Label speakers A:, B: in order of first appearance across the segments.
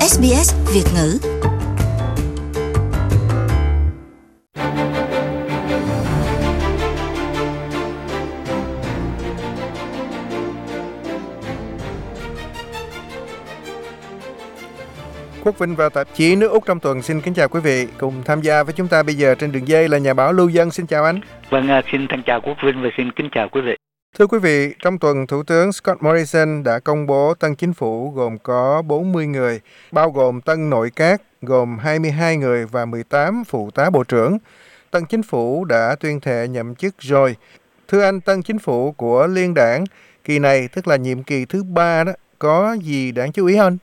A: SBS Việt ngữ.
B: Quốc Vinh và tạp chí Nước Úc trong tuần xin kính chào quý vị. Cùng tham gia với chúng ta bây giờ trên đường dây là nhà báo Lưu Dân. Xin chào anh.
C: Vâng, xin thân chào Quốc Vinh và xin kính chào quý vị.
B: Thưa quý vị, trong tuần Thủ tướng Scott Morrison đã công bố tân chính phủ gồm có 40 người, bao gồm tân nội các gồm 22 người và 18 phụ tá bộ trưởng. Tân chính phủ đã tuyên thệ nhậm chức rồi. Thưa anh, tân chính phủ của Liên đảng kỳ này, tức là nhiệm kỳ thứ 3 đó, có gì đáng chú ý không?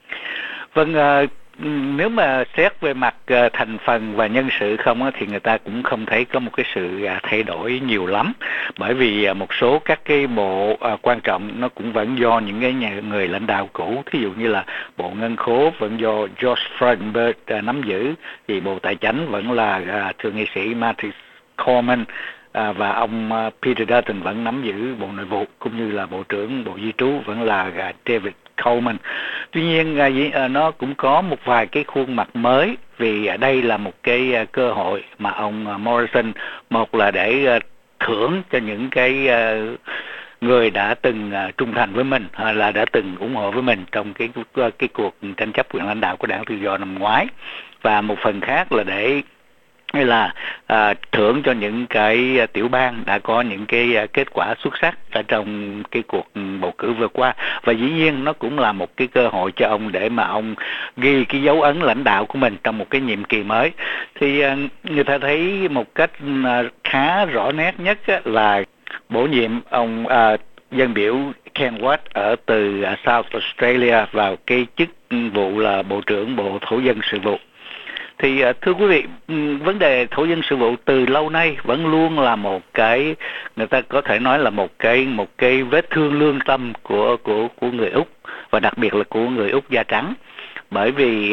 C: Vâng, nếu mà xét về mặt thành phần và nhân sự không thì người ta cũng không thấy có một cái sự thay đổi nhiều lắm, bởi vì một số các cái bộ quan trọng nó cũng vẫn do những cái người lãnh đạo cũ, thí dụ như là bộ ngân khố vẫn do George Frydenberg nắm giữ, thì bộ tài chánh vẫn là thượng nghị sĩ Matthew Cormann, và ông Peter Dutton vẫn nắm giữ bộ nội vụ, cũng như là bộ trưởng bộ di trú vẫn là David Coleman. Tuy nhiên nó cũng có một vài cái khuôn mặt mới, vì đây là một cái cơ hội mà ông Morrison, một là để thưởng cho những cái người đã từng trung thành với mình, là đã từng ủng hộ với mình trong cái cuộc tranh chấp quyền lãnh đạo của Đảng Tự do năm ngoái, và một phần khác là để hay là thưởng cho những cái tiểu bang đã có những cái kết quả xuất sắc ở trong cái cuộc bầu cử vừa qua. Và dĩ nhiên nó cũng là một cái cơ hội cho ông để mà ông ghi cái dấu ấn lãnh đạo của mình trong một cái nhiệm kỳ mới. Thì người ta thấy một cách khá rõ nét nhất là bổ nhiệm ông dân biểu Ken Wyatt ở từ South Australia vào cái chức vụ là Bộ trưởng Bộ Thổ dân Sự vụ. Thì thưa quý vị, vấn đề thổ dân sự vụ từ lâu nay vẫn luôn là một cái, người ta có thể nói là một cái vết thương lương tâm của người Úc, và đặc biệt là của người Úc da trắng, bởi vì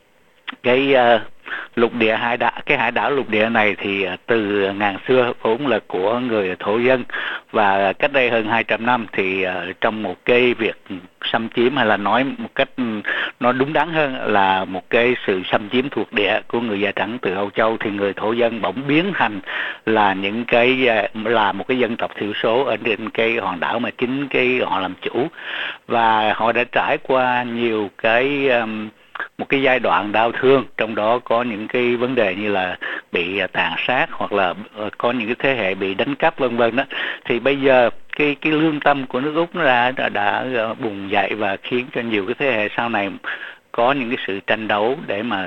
C: cái lục địa hải đảo lục địa này thì từ ngàn xưa vốn là của người thổ dân, và cách đây hơn 200 năm thì trong một cái việc xâm chiếm, hay là nói một cách nó đúng đắn hơn là một cái sự xâm chiếm thuộc địa của người da trắng từ Âu Châu, thì người thổ dân bỗng biến thành là là một cái dân tộc thiểu số ở trên cái hòn đảo mà chính cái họ làm chủ, và họ đã trải qua nhiều một cái giai đoạn đau thương, trong đó có những cái vấn đề như là bị tàn sát, hoặc là có những cái thế hệ bị đánh cắp vân vân đó. Thì bây giờ cái lương tâm của nước Úc nó đã bùng dậy, và khiến cho nhiều cái thế hệ sau này có những cái sự tranh đấu để mà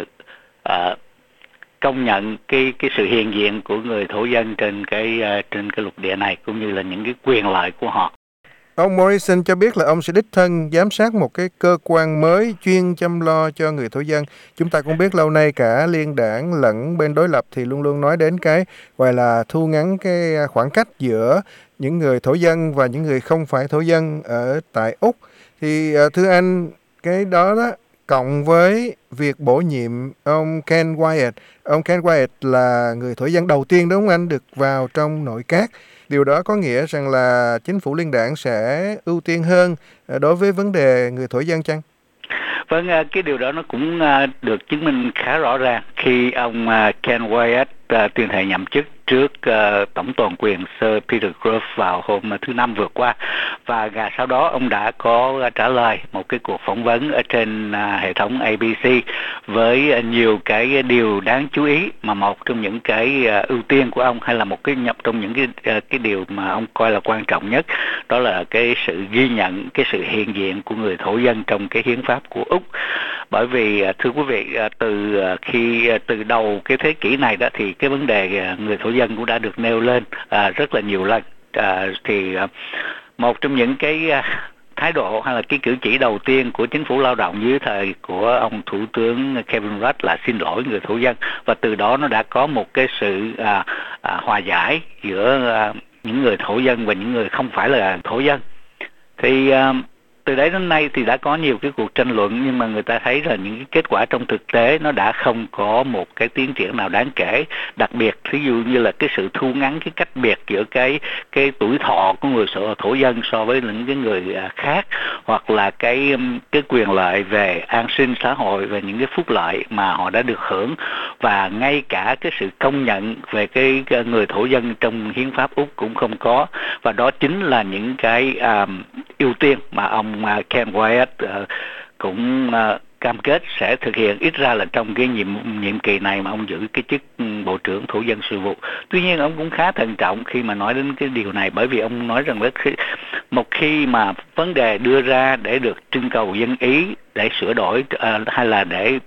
C: công nhận cái sự hiện diện của người thổ dân trên cái lục địa này, cũng như là những cái quyền lợi của họ.
B: Ông Morrison cho biết là ông sẽ đích thân giám sát một cái cơ quan mới chuyên chăm lo cho người thổ dân. Chúng ta cũng biết lâu nay cả liên đảng lẫn bên đối lập thì luôn luôn nói đến cái gọi là thu ngắn cái khoảng cách giữa những người thổ dân và những người không phải thổ dân ở tại Úc. Thì thưa anh, cái đó cộng với việc bổ nhiệm ông Ken Wyatt. Ông Ken Wyatt là người thổ dân đầu tiên, đúng không anh, được vào trong nội các. Điều đó có nghĩa rằng là chính phủ liên đảng sẽ ưu tiên hơn đối với vấn đề người thổ dân chăng?
C: Vâng, cái điều đó nó cũng được chứng minh khá rõ ràng khi ông Ken Wyatt tuyên thệ nhậm chức trước tổng toàn quyền Sir Peter Grove vào hôm thứ Năm vừa qua, và sau đó ông đã có trả lời một cái cuộc phỏng vấn ở trên hệ thống ABC với nhiều cái điều đáng chú ý, mà một trong những cái ưu tiên của ông, hay là một cái trong những cái điều mà ông coi là quan trọng nhất, đó là cái sự ghi nhận cái sự hiện diện của người thổ dân trong cái hiến pháp của Úc. Bởi vì thưa quý vị, từ đầu cái thế kỷ này đó thì cái vấn đề người thổ dân cũng đã được nêu lên rất là nhiều lần. Thì một trong những cái thái độ hay là cái cử chỉ đầu tiên của chính phủ lao động dưới thời của ông Thủ tướng Kevin Rudd là xin lỗi người thổ dân, và từ đó nó đã có một cái sự hòa giải giữa những người thổ dân và những người không phải là thổ dân. Thì từ đấy đến nay thì đã có nhiều cái cuộc tranh luận, nhưng mà người ta thấy là những cái kết quả trong thực tế nó đã không có một cái tiến triển nào đáng kể. Đặc biệt ví dụ như là cái sự thu ngắn cái cách biệt giữa cái tuổi thọ của người thổ dân so với những cái người khác, hoặc là cái quyền lợi về an sinh xã hội, về những cái phúc lợi mà họ đã được hưởng, và ngay cả cái sự công nhận về cái người thổ dân trong hiến pháp Úc cũng không có. Và đó chính là những cái ưu tiên mà ông Ken Wyatt cũng cam kết sẽ thực hiện, ít ra là trong cái nhiệm kỳ này mà ông giữ cái chức Bộ trưởng Thổ dân Sự vụ. Tuy nhiên ông cũng khá thận trọng khi mà nói đến cái điều này, bởi vì ông nói rằng một khi mà vấn đề đưa ra để được trưng cầu dân ý để sửa đổi hay là để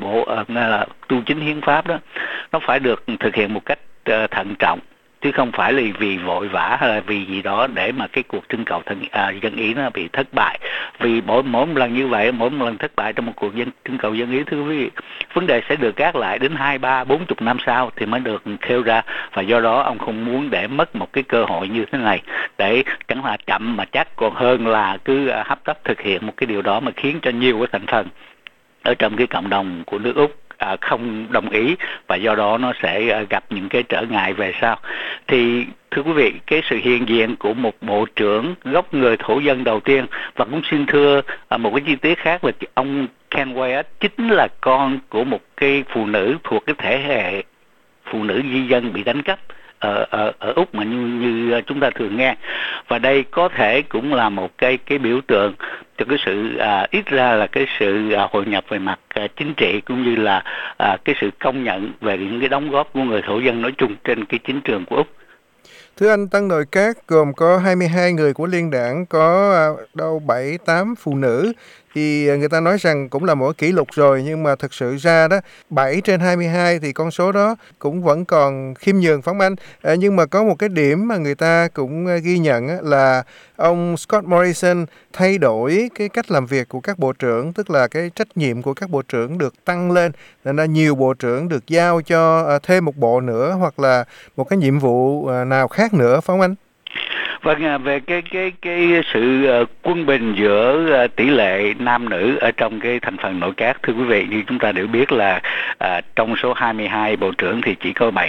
C: tu chính hiến pháp đó, nó phải được thực hiện một cách thận trọng, chứ không phải là vì vội vã hay là vì gì đó để mà cái cuộc trưng cầu dân ý nó bị thất bại. Vì mỗi một lần như vậy, mỗi một lần thất bại trong một cuộc trưng cầu dân ý, thưa quý vị, vấn đề sẽ được gác lại đến 2, 3, 40 năm sau thì mới được kêu ra. Và do đó ông không muốn để mất một cái cơ hội như thế này, để chẳng là chậm mà chắc, còn hơn là cứ hấp tấp thực hiện một cái điều đó mà khiến cho nhiều cái thành phần ở trong cái cộng đồng của nước Úc không đồng ý, và do đó nó sẽ gặp những cái trở ngại về sau. Thì thưa quý vị, cái sự hiện diện của một bộ trưởng gốc người thổ dân đầu tiên, và cũng xin thưa một cái chi tiết khác là ông Ken Wyatt chính là con của một cái phụ nữ thuộc cái thể hệ phụ nữ di dân bị đánh cắp ở Úc mà như chúng ta thường nghe. Và đây có thể cũng là một cái biểu tượng cho cái sự ít ra là cái sự hội nhập về mặt chính trị, cũng như là cái sự công nhận về những cái đóng góp của người thổ dân nói chung trên cái chính trường của Úc.
B: Thưa anh, Tân nội các gồm có 22 người của liên đảng, có đâu 7-8 phụ nữ, thì người ta nói rằng cũng là một kỷ lục rồi, nhưng mà thực sự ra đó 7 trên 22 thì con số đó cũng vẫn còn khiêm nhường, phải không anh? Nhưng mà có một cái điểm mà người ta cũng ghi nhận là ông Scott Morrison thay đổi cái cách làm việc của các bộ trưởng, tức là cái trách nhiệm của các bộ trưởng được tăng lên, nên nhiều bộ trưởng được giao cho thêm một bộ nữa, hoặc là một cái nhiệm vụ nào khác nữa, phải không anh?
C: Vâng, về cái sự quân bình giữa tỷ lệ nam nữ ở trong cái thành phần nội các, thưa quý vị, như chúng ta đều biết là trong số 22 bộ trưởng thì chỉ có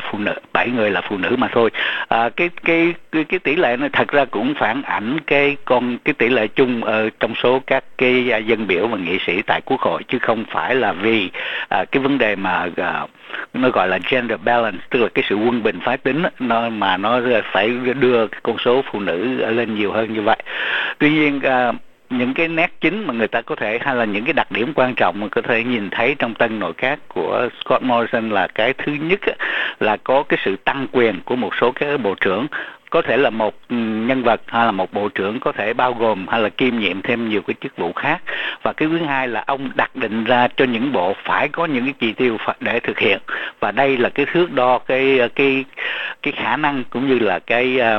C: 7 người là phụ nữ mà thôi. Cái tỷ lệ này thật ra cũng phản ảnh cái tỷ lệ chung trong số các cái dân biểu và nghị sĩ tại Quốc hội, chứ không phải là vì cái vấn đề mà nó gọi là gender balance, tức là cái sự quân bình phái tính mà nó phải đưa con số phụ nữ lên nhiều hơn như vậy. Tuy nhiên những cái nét chính mà người ta có thể, hay là những cái đặc điểm quan trọng mà có thể nhìn thấy trong tân nội các của Scott Morrison là cái thứ nhất là có cái sự tăng quyền của một số các bộ trưởng. Có thể là một nhân vật hay là một bộ trưởng có thể bao gồm hay là kiêm nhiệm thêm nhiều cái chức vụ khác. Và cái thứ hai là ông đặt định ra cho những bộ phải có những cái chỉ tiêu để thực hiện, và đây là cái thước đo cái khả năng cũng như là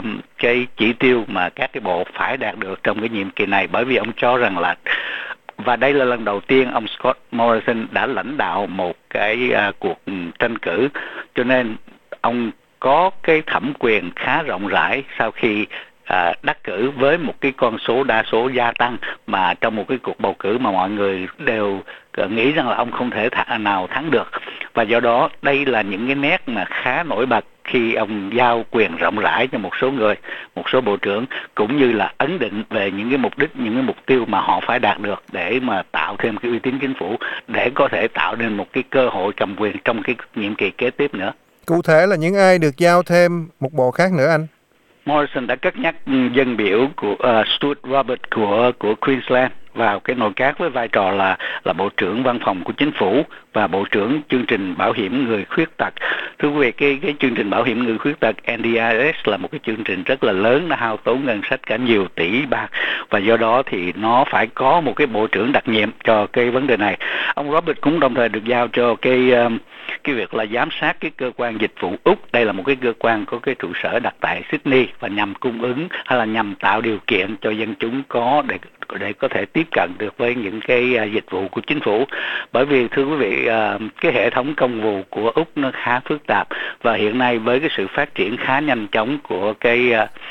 C: cái chỉ tiêu mà các cái bộ phải đạt được trong cái nhiệm kỳ này. Bởi vì ông cho rằng là, và đây là lần đầu tiên ông Scott Morrison đã lãnh đạo một cái cuộc tranh cử, cho nên ông có cái thẩm quyền khá rộng rãi sau khi đắc cử với một cái con số đa số gia tăng, mà trong một cái cuộc bầu cử mà mọi người đều nghĩ rằng là ông không thể nào thắng được. Và do đó đây là những cái nét mà khá nổi bật khi ông giao quyền rộng rãi cho một số người, một số bộ trưởng, cũng như là ấn định về những cái mục đích, những cái mục tiêu mà họ phải đạt được để mà tạo thêm cái uy tín chính phủ, để có thể tạo nên một cái cơ hội cầm quyền trong cái nhiệm kỳ kế tiếp nữa.
B: Cụ thể là những ai được giao thêm một bộ khác nữa anh?
C: Morrison đã cất nhắc dân biểu của Stuart Roberts của Queensland vào cái nội các với vai trò là bộ trưởng văn phòng của chính phủ và bộ trưởng chương trình bảo hiểm người khuyết tật. Thưa quý vị, cái chương trình bảo hiểm người khuyết tật NDIS là một cái chương trình rất là lớn, nó hao tốn ngân sách cả nhiều tỷ bạc, và do đó thì nó phải có một cái bộ trưởng đặc nhiệm cho cái vấn đề này. Ông Roberts cũng đồng thời được giao cho cái việc là giám sát cái cơ quan dịch vụ Úc. Đây là một cái cơ quan có cái trụ sở đặt tại Sydney và nhằm cung ứng hay là nhằm tạo điều kiện cho dân chúng để có thể tiếp cận được với những cái dịch vụ của chính phủ. Bởi vì thưa quý vị, cái hệ thống công vụ của Úc nó khá phức tạp, và hiện nay với cái sự phát triển khá nhanh chóng của cái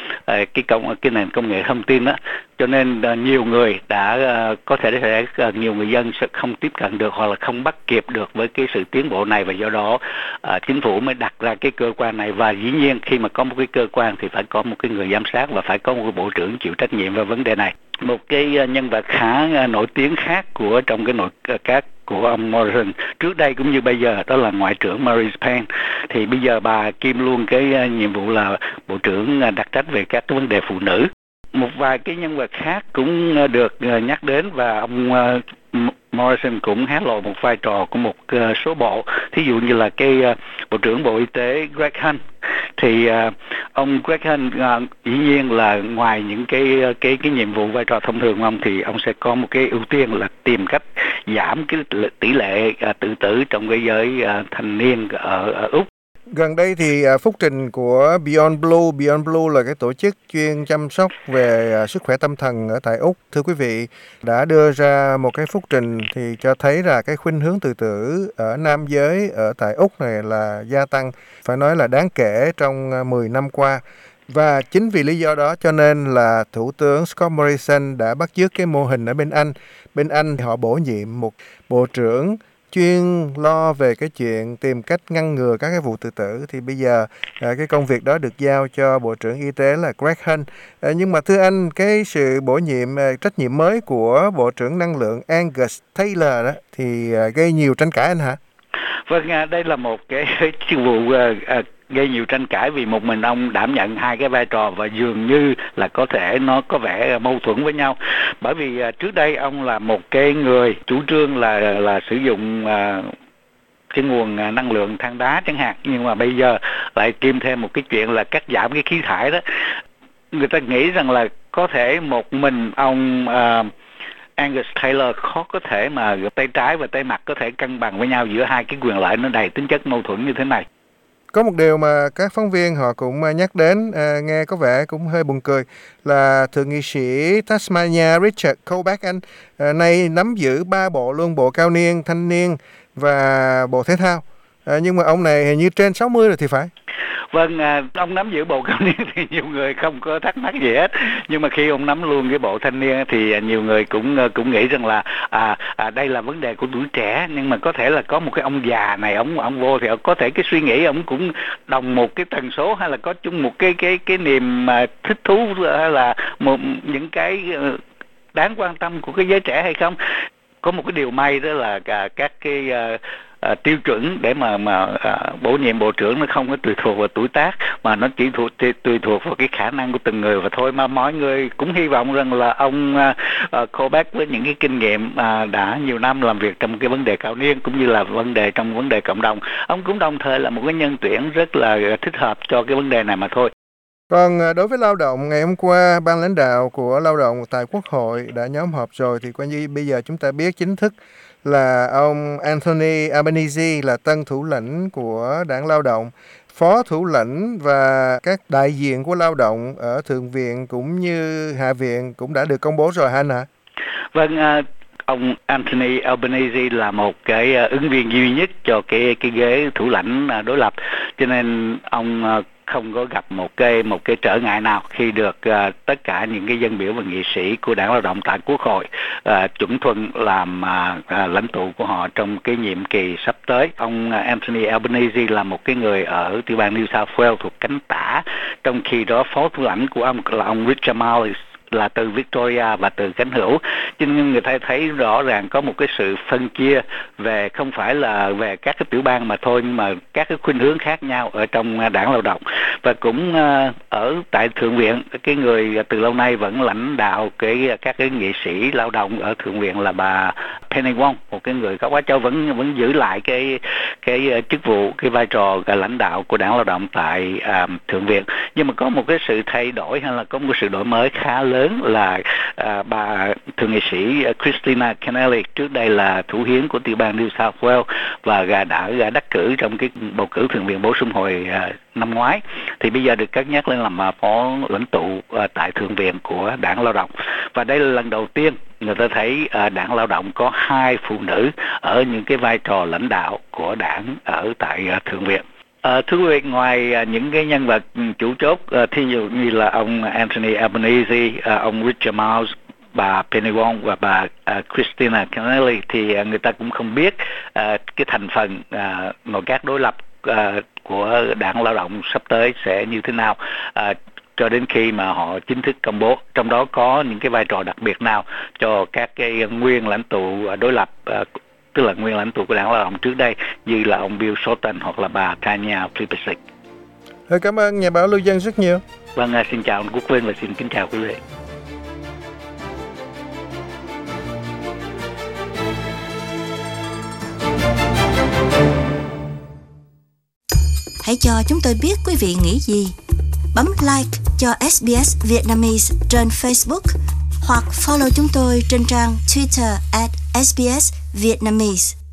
C: nền công nghệ thông tin đó, cho nên nhiều người đã có thể nhiều người dân sẽ không tiếp cận được hoặc là không bắt kịp được với cái sự tiến bộ này, và do đó chính phủ mới đặt ra cái cơ quan này. Và dĩ nhiên khi mà có một cái cơ quan thì phải có một cái người giám sát và phải có một cái bộ trưởng chịu trách nhiệm về vấn đề này. Một cái nhân vật khá nổi tiếng khác trong cái nội các của ông Morrison trước đây cũng như bây giờ, đó là Ngoại trưởng Marise Payne. Thì bây giờ bà kiêm luôn cái nhiệm vụ là Bộ trưởng đặc trách về các cái vấn đề phụ nữ. Một vài cái nhân vật khác cũng được nhắc đến, và ông Morrison cũng hé lộ một vai trò của một số bộ. Thí dụ như là cái Bộ trưởng Bộ Y tế Greg Hunt. Thì ông Greg Hunt dĩ nhiên là ngoài những cái nhiệm vụ vai trò thông thường của ông, thì ông sẽ có một cái ưu tiên là tìm cách giảm cái tỷ lệ tự tử trong cái giới thanh niên ở Úc.
B: Gần đây thì phúc trình của Beyond Blue là cái tổ chức chuyên chăm sóc về sức khỏe tâm thần ở tại Úc, thưa quý vị, đã đưa ra một cái phúc trình thì cho thấy là cái khuynh hướng tự tử ở nam giới ở tại Úc này là gia tăng, phải nói là đáng kể trong 10 năm qua. Và chính vì lý do đó cho nên là Thủ tướng Scott Morrison đã bắt chước cái mô hình ở bên Anh. Bên Anh thì họ bổ nhiệm một bộ trưởng chuyên lo về cái chuyện tìm cách ngăn ngừa các cái vụ tự tử. Thì bây giờ cái công việc đó được giao cho Bộ trưởng Y tế là Greg Hunt. Nhưng mà thưa anh, cái sự bổ nhiệm trách nhiệm mới của Bộ trưởng Năng lượng Angus Taylor đó thì gây nhiều tranh cãi anh hả?
C: Vâng, đây là một cái chức vụ gây nhiều tranh cãi vì một mình ông đảm nhận hai cái vai trò, và dường như là có thể nó có vẻ mâu thuẫn với nhau. Bởi vì trước đây ông là một cái người chủ trương là sử dụng cái nguồn năng lượng than đá chẳng hạn, nhưng mà bây giờ lại kiêm thêm một cái chuyện là cắt giảm cái khí thải đó. Người ta nghĩ rằng là có thể một mình ông Angus Taylor khó có thể mà tay trái và tay mặt có thể cân bằng với nhau giữa hai cái quyền lợi nó đầy tính chất mâu thuẫn như thế này.
B: Có một điều mà các phóng viên họ cũng nhắc đến, nghe có vẻ cũng hơi buồn cười, là thượng nghị sĩ Tasmania Richard Colbeck anh nay nắm giữ 3 bộ luôn, bộ cao niên, thanh niên và bộ thể thao. Nhưng mà ông này hình như trên 60 rồi thì phải.
C: Vâng, ông nắm giữ bộ cao niên thì nhiều người không có thắc mắc gì hết. Nhưng mà khi ông nắm luôn cái bộ thanh niên thì nhiều người cũng nghĩ rằng là đây là vấn đề của tuổi trẻ, nhưng mà có thể là có một cái ông già này, ông vô thì có thể cái suy nghĩ ông cũng đồng một cái tần số, hay là có chung một cái niềm thích thú, hay là những cái đáng quan tâm của cái giới trẻ hay không. Có một cái điều may đó là các cái tiêu chuẩn để mà bổ nhiệm bộ trưởng nó không có tùy thuộc vào tuổi tác, mà nó chỉ tùy thuộc vào cái khả năng của từng người và thôi. Mà mọi người cũng hy vọng rằng là ông Colbeck với những cái kinh nghiệm đã nhiều năm làm việc trong cái vấn đề cao niên cũng như là trong vấn đề cộng đồng, ông cũng đồng thời là một cái nhân tuyển rất là thích hợp cho cái vấn đề này mà thôi.
B: Còn đối với lao động, ngày hôm qua ban lãnh đạo của lao động tại Quốc hội đã nhóm họp rồi, thì coi như bây giờ chúng ta biết chính thức là ông Anthony Albanese là tân thủ lĩnh của đảng Lao động, phó thủ lĩnh và các đại diện của lao động ở Thượng viện cũng như Hạ viện cũng đã được công bố rồi hả anh hả?
C: Vâng, ông Anthony Albanese là một cái ứng viên duy nhất cho cái ghế thủ lãnh đối lập, cho nên ông không có gặp một cái trở ngại nào khi được tất cả những cái dân biểu và nghị sĩ của đảng Lao động tại Quốc hội chuẩn thuận làm lãnh tụ của họ trong cái nhiệm kỳ sắp tới. Ông Anthony Albanese là một cái người ở tiểu bang New South Wales thuộc cánh tả, trong khi đó phó thủ lãnh của ông là ông Richard Marles là từ Victoria và từ cánh hữu. Cho nên người ta thấy rõ ràng có một cái sự phân chia về không phải là về các cái tiểu bang mà thôi, nhưng mà các cái khuynh hướng khác nhau ở trong đảng Lao động. Và cũng ở tại Thượng viện, cái người từ lâu nay vẫn lãnh đạo các cái nghị sĩ lao động ở Thượng viện là bà Penny Wong, một cái người gốc Á Châu, vẫn giữ lại cái chức vụ, cái vai trò lãnh đạo của đảng Lao động tại Thượng viện. Nhưng mà có một cái sự thay đổi hay là có một cái sự đổi mới khá lớn lớn là bà thượng nghị sĩ Kristina Kennelly, trước đây là thủ hiến của tiểu bang New South Wales và đã đắc cử trong cái bầu cử thượng viện bổ sung hồi năm ngoái, thì bây giờ được cân nhắc lên làm phó lãnh tụ tại thượng viện của Đảng Lao động. Và đây là lần đầu tiên người ta thấy Đảng Lao động có 2 phụ nữ ở những cái vai trò lãnh đạo của đảng ở tại thượng viện. Thưa quý vị, ngoài những cái nhân vật chủ chốt, thí dụ như là ông Anthony Albanese, ông Richard Marles, bà Penny Wong và bà Kristina Kennelly, thì người ta cũng không biết cái thành phần nội các đối lập của Đảng Lao động sắp tới sẽ như thế nào, cho đến khi mà họ chính thức công bố, trong đó có những cái vai trò đặc biệt nào cho các cái nguyên lãnh tụ đối lập, tức là nguyên lãnh tụ của Đảng Lao động trước đây, như là ông Bill Shorten hoặc là bà Tanya Plibersek.
B: Cảm ơn nhà báo Lưu Dân rất nhiều.
C: Vâng, xin chào anh Quốc Vinh và xin kính chào quý vị.
A: Hãy cho chúng tôi biết quý vị nghĩ gì. Bấm like cho SBS Vietnamese trên Facebook hoặc follow chúng tôi trên trang Twitter @SBS Vietnamese.